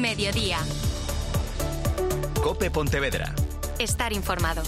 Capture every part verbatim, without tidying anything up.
Mediodía. COPE Pontevedra. Estar informado.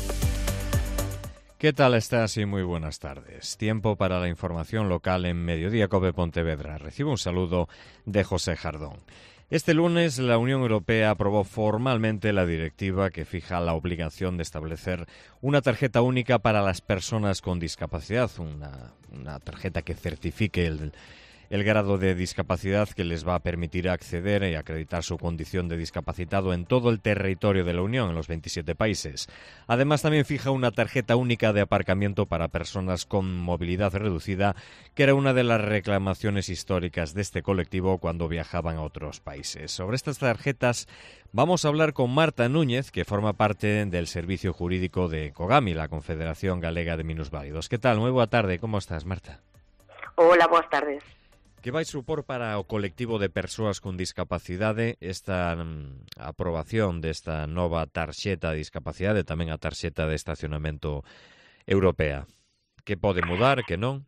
¿Qué tal estás? Y muy buenas tardes. Tiempo para la información local en Mediodía COPE Pontevedra. Recibo un saludo de José Jardón. Este lunes la Unión Europea aprobó formalmente la directiva que fija la obligación de establecer una tarjeta única para las personas con discapacidad, una, una tarjeta que certifique el, el grado de discapacidad que les va a permitir acceder y acreditar su condición de discapacitado en todo el territorio de la Unión, en los veintisiete países. Además, también fija una tarjeta única de aparcamiento para personas con movilidad reducida, que era una de las reclamaciones históricas de este colectivo cuando viajaban a otros países. Sobre estas tarjetas vamos a hablar con Marta Núñez, que forma parte del Servicio Jurídico de COGAMI, la Confederación Galega de Minusválidos. ¿Qué tal? Moi boa tarde. Como estás, Marta? Hola, boas tardes. Que vai supor para o colectivo de persoas con discapacidade esta mm, aprobación desta nova tarxeta de discapacidade, tamén a tarxeta de estacionamento europea? Que pode mudar, que non?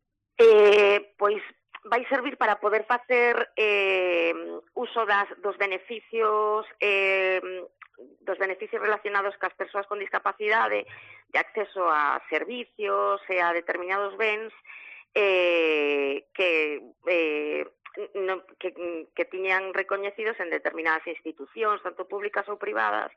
Eh, pois vai servir para poder facer eh, uso das, dos beneficios eh, dos beneficios relacionados cas persoas con discapacidade, de acceso a servicios e a determinados bens Eh, que, eh, no, que, que tiñan recoñecidos en determinadas institucións, tanto públicas ou privadas,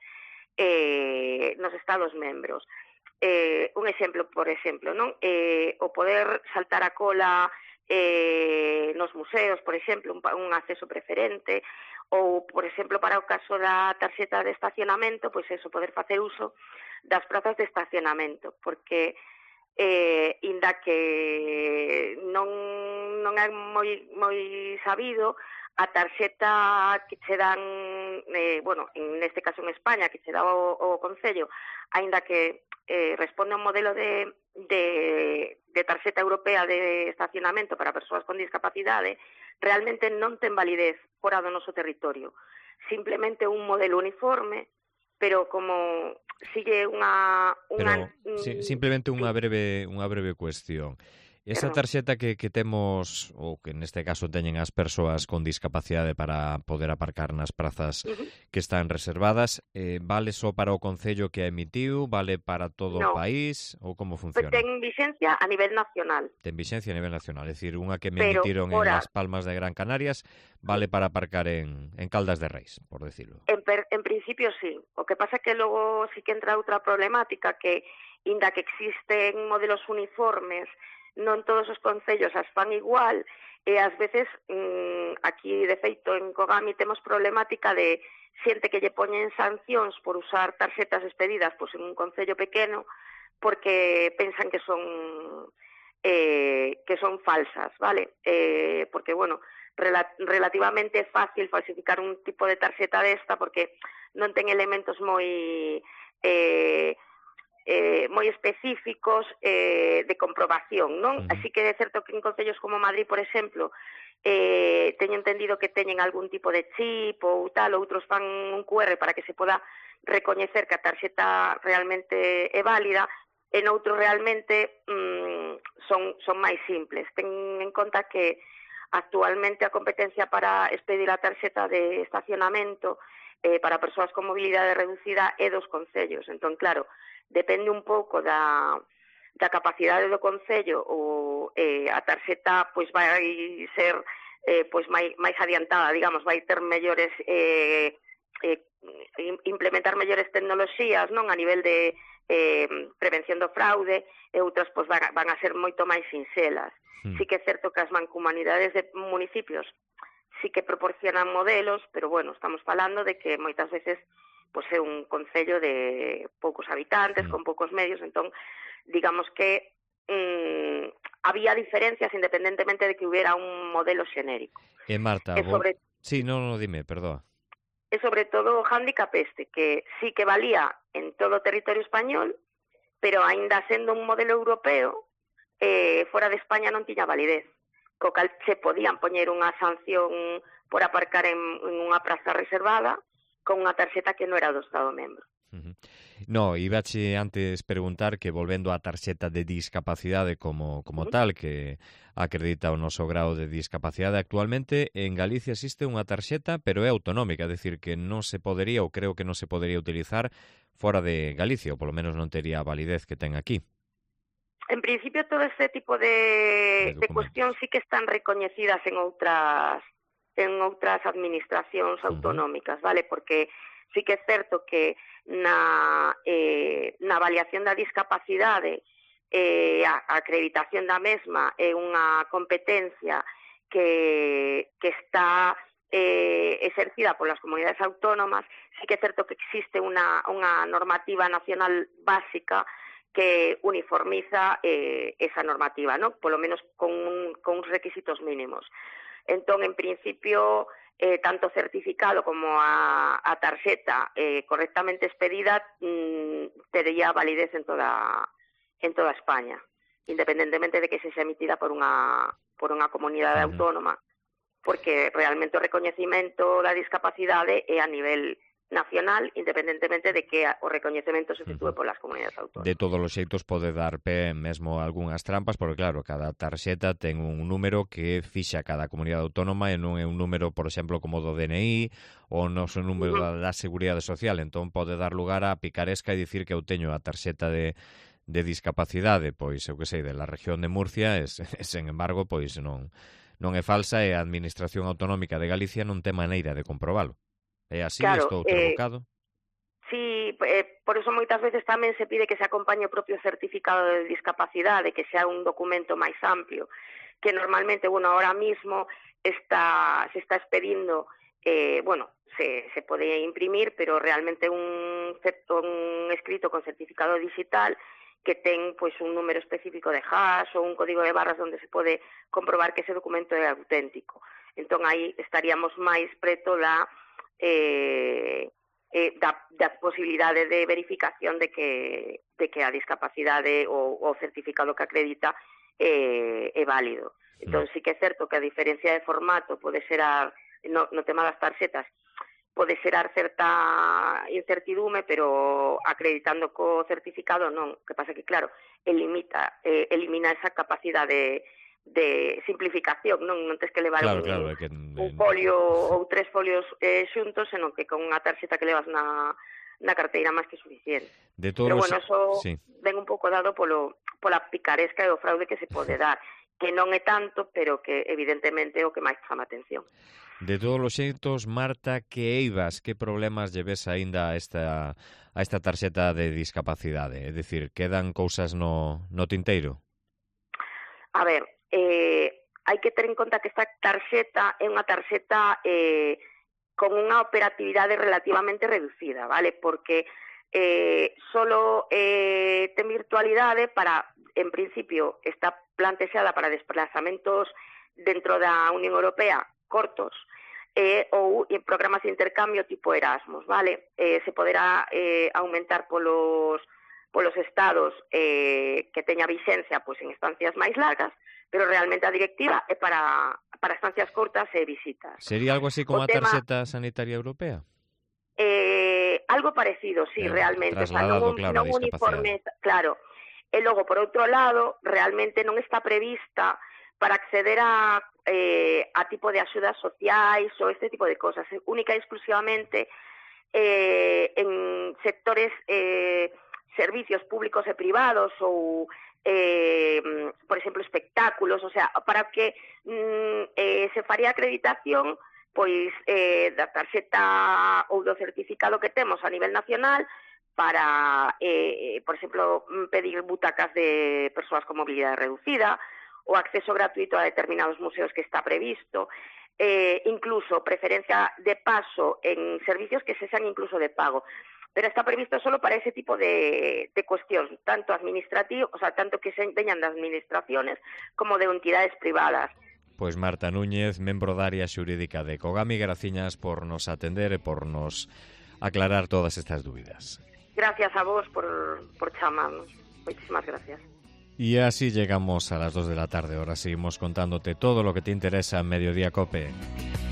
eh, nos Estados membros. Eh, un exemplo, por exemplo, non? Eh, o poder saltar a cola eh, nos museos, por exemplo, un, un acceso preferente, ou, por exemplo, para o caso da tarxeta de estacionamento, pois eso, poder facer uso das prazas de estacionamento, porque Eh, inda que non, non é moi, moi sabido, a tarxeta que che dan, eh, bueno, en este caso en España, que che dá o, o Concello, aínda que eh, responde a un modelo de, de, de tarxeta europea de estacionamento para persoas con discapacidade, realmente non ten validez fora do noso territorio. Simplemente un modelo uniforme, pero como sigue unha... unha Pero si, simplemente unha breve unha breve cuestión. Esa tarxeta que, que temos, ou que neste caso teñen as persoas con discapacidade para poder aparcar nas prazas uh-huh. que están reservadas, eh, vale só para o Concello que a emitiu, vale para todo no. o país, ou como funciona? Ten vixencia a nivel nacional. Ten vixencia a nivel nacional, é dicir, unha que me Pero, emitiron ora, en Las Palmas de Gran Canarias, vale para aparcar en, en Caldas de Reis, por decirlo. En, per, en principio sí, o que pasa é que logo sí que entra outra problemática que, inda que existen modelos uniformes, non todos os concellos as fan igual, e ás veces mmm, aquí, de feito, en COGAMI temos problemática de xente que lle poñen sancións por usar tarxetas expedidas pois, en un concello pequeno porque pensan que son eh, que son falsas, vale? Eh, porque, bueno, rel relativamente é fácil falsificar un tipo de tarxeta desta porque non ten elementos moi... Eh, Eh, moi específicos eh, de comprobación, non? Uh-huh. Así que é certo que en concellos como Madrid, por exemplo, eh, teño entendido que teñen algún tipo de chip ou tal, outros fan un cu erre para que se poda recoñecer que a tarxeta realmente é válida, en outros realmente mm, son, son máis simples. Ten en conta que actualmente a competencia para expedir a tarxeta de estacionamento eh, para persoas con mobilidade reducida é dos concellos. Entón, claro, depende un pouco da, da capacidade do Concello ou eh, a tarxeta pois vai ser eh, pois máis, máis adiantada, digamos, vai ter mellores eh, eh, implementar mellores tecnoloxías, non, a nivel de eh, prevención do fraude, e outras pois van, van a ser moito máis sinxelas. Mm. Sí que é certo que as mancomunidades de municipios sí que proporcionan modelos, pero bueno, estamos falando de que moitas veces pois é un concello de poucos habitantes, mm. con poucos medios, entón, digamos que mm, había diferencias independentemente de que hubiera un modelo xenérico. E Marta, e sobre... vos... sí, non, non, dime, perdoa. E sobre todo o hándicap este, que sí que valía en todo o territorio español, pero aínda sendo un modelo europeo, eh, fora de España non tiña validez, co cal se podían poñer unha sanción por aparcar en, en unha praza reservada, con unha tarxeta que non era do Estado membro. Uh-huh. No, ibache antes preguntar que volvendo á tarxeta de discapacidade como, como Uh-huh. tal, que acredita o noso grau de discapacidade, actualmente en Galicia existe unha tarxeta, pero é autonómica, é dicir, que non se podería, ou creo que non se podería utilizar fora de Galicia, ou polo menos non tería a validez que ten aquí. En principio, todo este tipo De de, de cuestións documentos. sí que están recoñecidas en outras en outras administracións Uh-huh. autonómicas, vale? Porque sí que é certo que na, eh, na avaliación da discapacidade eh, a acreditación da mesma é unha competencia que, que está eh, exercida polas comunidades autónomas. Sí que é certo que existe unha, unha normativa nacional básica que uniformiza eh, esa normativa, ¿no? Por lo menos con, un, con uns requisitos mínimos. Entón, en principio, eh, tanto certificado como a, a tarxeta eh, correctamente expedida mmm, tería validez en toda en toda España, independentemente de que se sea emitida por unha por unha comunidade Uh-huh. autónoma, porque realmente o recoñecimento da discapacidade é a nivel nacional, independentemente de que o recoñecemento se efectúe polas comunidades autónomas. De todos os xeitos pode dar pé mesmo algunhas trampas, porque claro, cada tarxeta ten un número que fixa cada comunidade autónoma e non é un número, por exemplo, como do D N I ou non é un número uh-huh. da, da Seguridade Social, entón pode dar lugar a picaresca e dicir que eu teño a tarxeta de, de discapacidade, pois eu que sei, de la región de Murcia, e, sen embargo, pois non, non é falsa e a Administración Autonómica de Galicia non ten maneira de comprobalo. É así, claro, estou eh, trabocado? Sí, eh, por eso moitas veces tamén se pide que se acompañe o propio certificado de discapacidade, que sea un documento máis amplio, que normalmente, bueno, ahora mismo está, se está expedindo, eh, bueno, se, se pode imprimir, pero realmente un, un escrito con certificado digital que ten pois un número específico de hash ou un código de barras onde se pode comprobar que ese documento é auténtico. Entón, aí estaríamos máis preto da Eh, eh, da, da posibilidade de verificación de que, de que a discapacidade ou o certificado que acredita eh, é válido. Entón, sí que é certo que a diferencia de formato pode ser a, no, no tema das tarxetas pode xerar certa incertidume, pero acreditando co certificado non. O que pasa que, claro, elimita, eh, elimina esa capacidade de simplificación, non non tens que levar claro, un, claro, é que, un folio ou tres folios eh, xuntos, senón que con unha tarxeta que levas na, na carteira máis que suficiente. De todos Pero bueno, eso sí. ven un pouco dado polo, pola picaresca e o fraude que se pode dar, que non é tanto, pero que evidentemente é o que máis chama a atención. De todos os xeitos, Marta, que eivas, que problemas lleves aínda a esta, a esta tarxeta de discapacidade? É dicir, quedan cousas no, no tinteiro? A ver, eh, hai que ter en conta que esta tarxeta é unha tarxeta eh, con unha operatividade relativamente reducida, vale? Porque eh, solo eh, ten virtualidade para, en principio, está plantexada para desplazamentos dentro da Unión Europea cortos eh, ou en programas de intercambio tipo Erasmus, vale? Eh, se poderá eh, aumentar polos polos estados eh, que teña vixencia pois, en estancias máis largas, pero realmente a directiva é para, para estancias cortas e visitas. Sería algo así como o a tema, tarxeta sanitaria europea? Eh, algo parecido, sí, eh, realmente. Trasladado, o sea, non, claro, non uniforme, claro. E logo, por outro lado, realmente non está prevista para acceder a, eh, a tipo de axudas sociais ou este tipo de cosas. Única e exclusivamente eh, en sectores... Eh, servicios públicos e privados ou, eh, por exemplo, espectáculos, o sea, para que mm, eh, se faría acreditación pois eh, da tarxeta ou do certificado que temos a nivel nacional para, eh, por exemplo, pedir butacas de persoas con mobilidade reducida ou acceso gratuito a determinados museos que está previsto, eh, incluso preferencia de paso en servicios que se sean incluso de pago. Pero está previsto solo para ese tipo de, de cuestións, tanto administrativo, o sea, tanto que se veñan das administraciones como de entidades privadas. Pois Marta Núñez, membro da área xurídica de Cogami, graciñas por nos atender e por nos aclarar todas estas dúbidas. Gracias a vos por, por chamarnos. Muchísimas gracias. Y así llegamos a las dos de la tarde. Ahora seguimos contándote todo lo que te interesa en Mediodía COPE.